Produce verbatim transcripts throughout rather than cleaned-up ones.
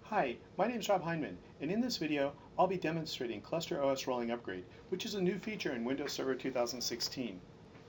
Hi, my name is Rob Heineman, and in this video I'll be demonstrating ClusterOS Rolling Upgrade, which is a new feature in Windows Server two thousand sixteen.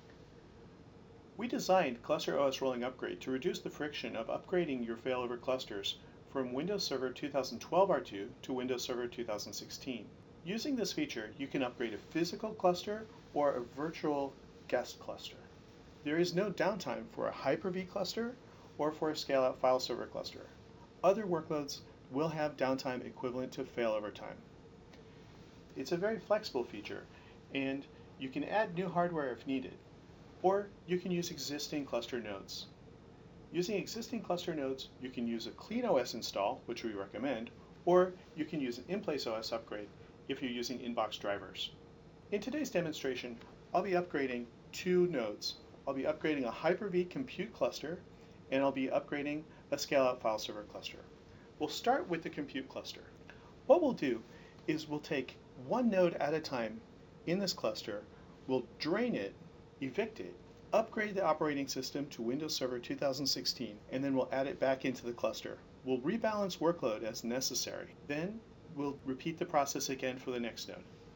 We designed ClusterOS Rolling Upgrade to reduce the friction of upgrading your failover clusters from Windows Server two thousand twelve R two to Windows Server two thousand sixteen. Using this feature, you can upgrade a physical cluster or a virtual guest cluster. There is no downtime for a Hyper-V cluster or for a scale-out file server cluster. Other workloads will have downtime equivalent to failover time. It's a very flexible feature, and you can add new hardware if needed, or you can use existing cluster nodes. Using existing cluster nodes, you can use a CleanOS install, which we recommend, or you can use an in-place O S upgrade if you're using inbox drivers. In today's demonstration, I'll be upgrading two nodes. I'll be upgrading a Hyper-V compute cluster, and I'll be upgrading a scale-out file server cluster. We'll start with the compute cluster. What we'll do is we'll take one node at a time in this cluster, we'll drain it, evict it, upgrade the operating system to Windows Server two thousand sixteen, and then we'll add it back into the cluster. We'll rebalance workload as necessary. Then we'll repeat the process again for the next node.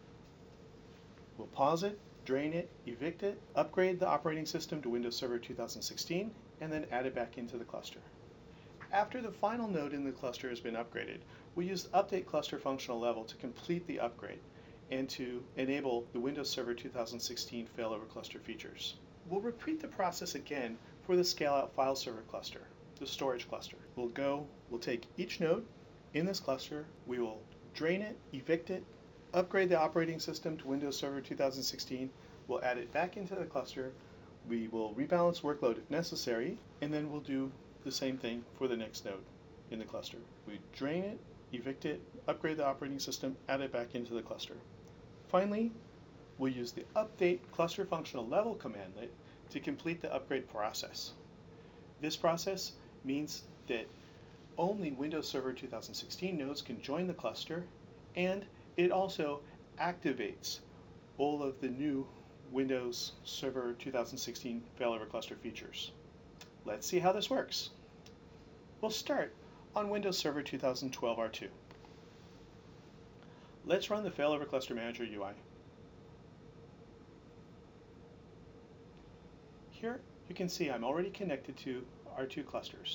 We'll pause it, drain it, evict it, upgrade the operating system to Windows Server two thousand sixteen, and then add it back into the cluster. After the final node in the cluster has been upgraded, we use the update cluster functional level to complete the upgrade and to enable the Windows Server two thousand sixteen failover cluster features. We'll repeat the process again for the scale-out file server cluster, the storage cluster. We'll go, we'll take each node in this cluster, we will drain it, evict it, upgrade the operating system to Windows Server two thousand sixteen, we'll add it back into the cluster, we will rebalance workload if necessary, and then we'll do the same thing for the next node in the cluster. We drain it, evict it, upgrade the operating system, add it back into the cluster. Finally, we'll use the update cluster functional level commandlet to complete the upgrade process. This process means that only Windows Server two thousand sixteen nodes can join the cluster, and it also activates all of the new Windows Server two thousand sixteen failover cluster features. Let's see how this works. We'll start on Windows Server two thousand twelve R two. Let's run the Failover Cluster Manager U I. Here you can see I'm already connected to R two clusters.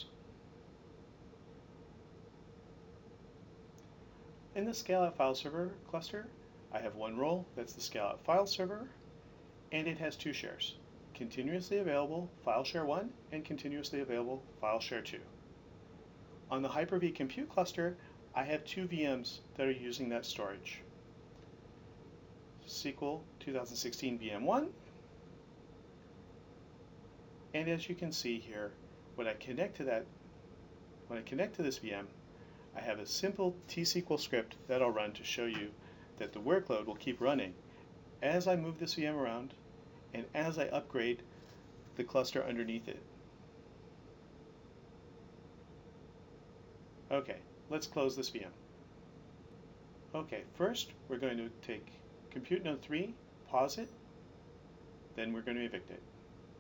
In the Scale-Out File Server cluster, I have one role, that's the Scale-Out File Server, and it has two shares. Continuously available File Share one and continuously available File Share two. On the Hyper-V compute cluster, I have two V Ms that are using that storage. S Q L two thousand sixteen V M one, and as you can see here, when I connect to that, when I connect to this V M, I have a simple T S Q L script that I'll run to show you that the workload will keep running as I move this V M around and as I upgrade the cluster underneath it. Okay, let's close this V M. Okay, first we're going to take compute node three, pause it, then we're going to evict it.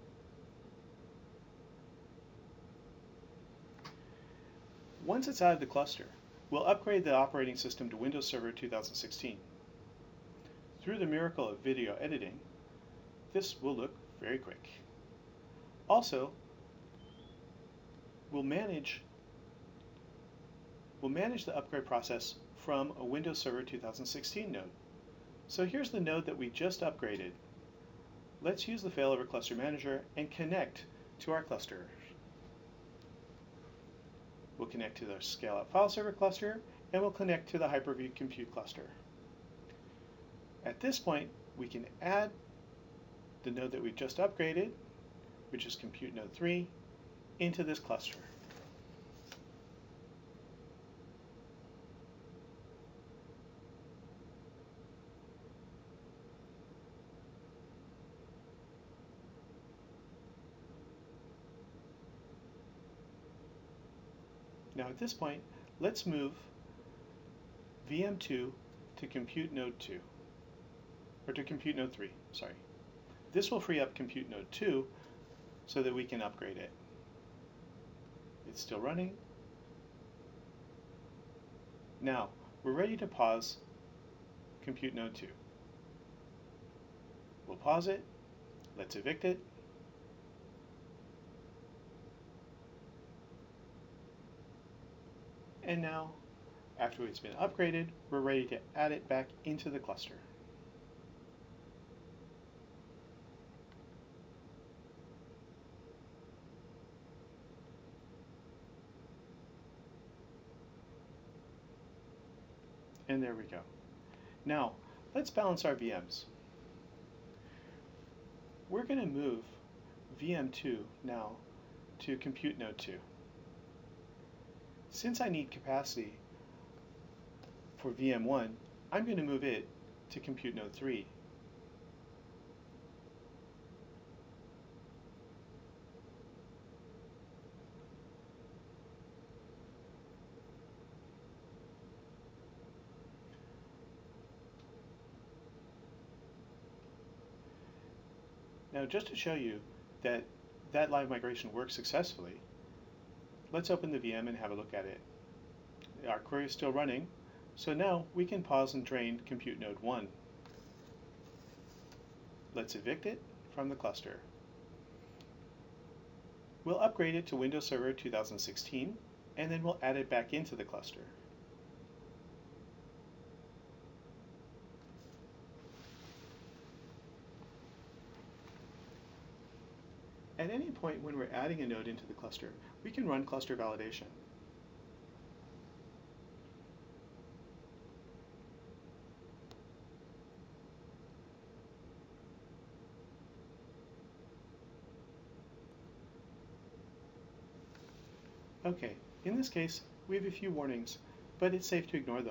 Once it's out of the cluster, we'll upgrade the operating system to Windows Server two thousand sixteen. Through the miracle of video editing, this will look very quick. Also, we'll manage, we'll manage the upgrade process from a Windows Server two thousand sixteen node. So here's the node that we just upgraded. Let's use the Failover Cluster Manager and connect to our cluster. We'll connect to the Scale-Out File Server cluster, and we'll connect to the Hyper-V Compute cluster. At this point, we can add the node that we've just upgraded, which is compute node three, into this cluster. Now at this point, let's move V M two to compute node two, or to compute node three, sorry. This will free up compute node two so that we can upgrade it. It's still running. Now, we're ready to pause Compute Node two. We'll pause it, let's evict it, and now, after it's been upgraded, we're ready to add it back into the cluster. And there we go. Now, let's balance our V Ms. We're going to move V M two now to Compute Node two. Since I need capacity for V M one, I'm going to move it to Compute Node three. Now, just to show you that that live migration works successfully, let's open the V M and have a look at it. Our query is still running, so now we can pause and drain Compute Node one. Let's evict it from the cluster. We'll upgrade it to Windows Server two thousand sixteen, and then we'll add it back into the cluster. At any point when we're adding a node into the cluster, we can run cluster validation. Okay, in this case, we have a few warnings, but it's safe to ignore them.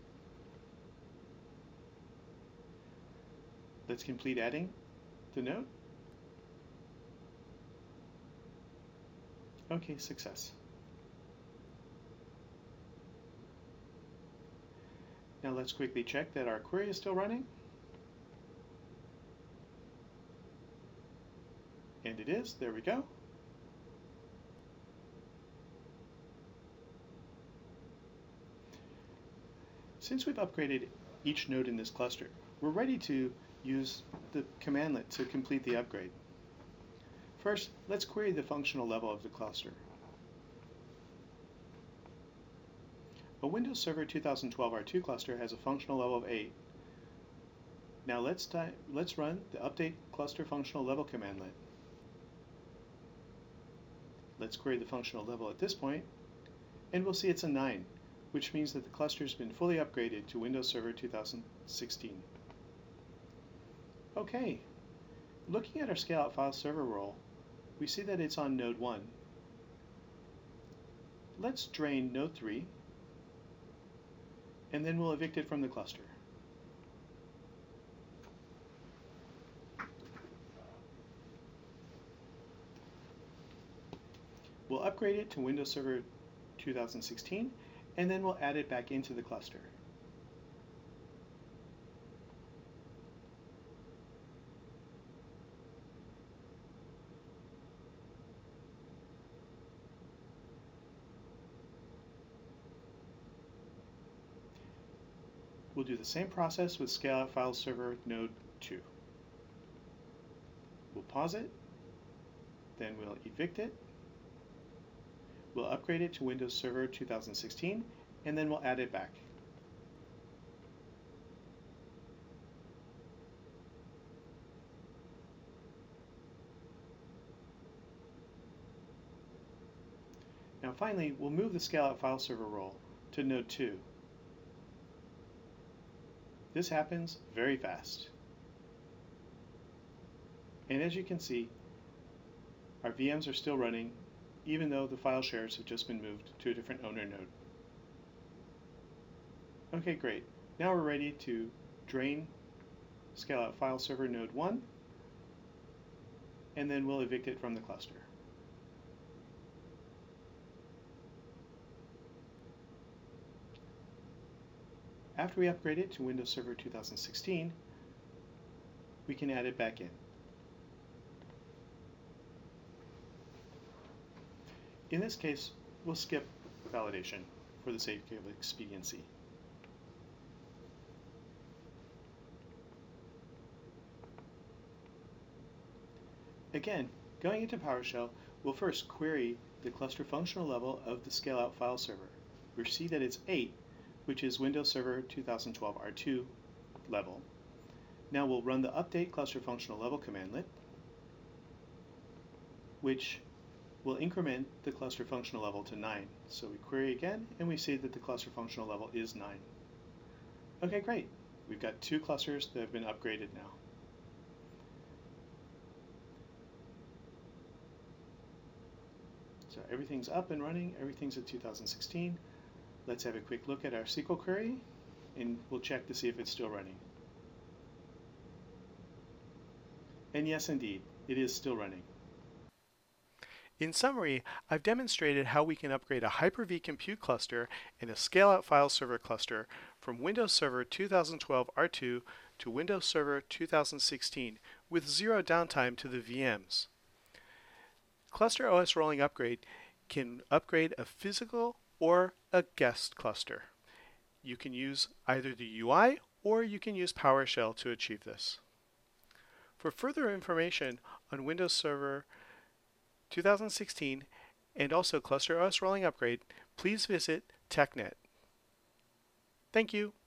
Let's complete adding the node. Okay, success. Now let's quickly check that our query is still running. And it is, there we go. Since we've upgraded each node in this cluster, we're ready to use the commandlet to complete the upgrade. First, let's query the functional level of the cluster. A Windows Server two thousand twelve R two cluster has a functional level of eight. Now let's, let's run the update cluster functional level commandlet. Let's query the functional level at this point, and we'll see it's a nine, which means that the cluster has been fully upgraded to Windows Server two thousand sixteen. Okay, looking at our scale out file server role, we see that it's on node one. Let's drain node three, and then we'll evict it from the cluster. We'll upgrade it to Windows Server two thousand sixteen, and then we'll add it back into the cluster. We'll do the same process with Scale Out File Server Node two. We'll pause it, then we'll evict it. We'll upgrade it to Windows Server two thousand sixteen, and then we'll add it back. Now finally, we'll move the Scale Out File Server role to Node two. This happens very fast. And as you can see, our V Ms are still running, even though the file shares have just been moved to a different owner node. Okay, great. Now we're ready to drain Scale Out File Server Node one, and then we'll evict it from the cluster. After we upgrade it to Windows Server two thousand sixteen, we can add it back in. In this case, we'll skip validation. for the sake of expediency. Again, going into PowerShell, we'll first query the cluster functional level of the scale-out file server. We see that it's eight, which is Windows Server two thousand twelve R two level. Now we'll run the update cluster functional level commandlet, which will increment the cluster functional level to nine. So we query again, and we see that the cluster functional level is nine. Okay, great. We've got two clusters that have been upgraded now. So everything's up and running, everything's at two thousand sixteen. Let's have a quick look at our S Q L query, and we'll check to see if it's still running. And yes, indeed, it is still running. In summary, I've demonstrated how we can upgrade a Hyper-V compute cluster and a scale-out file server cluster from Windows Server two thousand twelve R two to Windows Server two thousand sixteen with zero downtime to the V Ms. ClusterOS Rolling Upgrade can upgrade a physical or a guest cluster. You can use either the U I or you can use PowerShell to achieve this. For further information on Windows Server two thousand sixteen and also ClusterOS Rolling Upgrade, please visit TechNet. Thank you.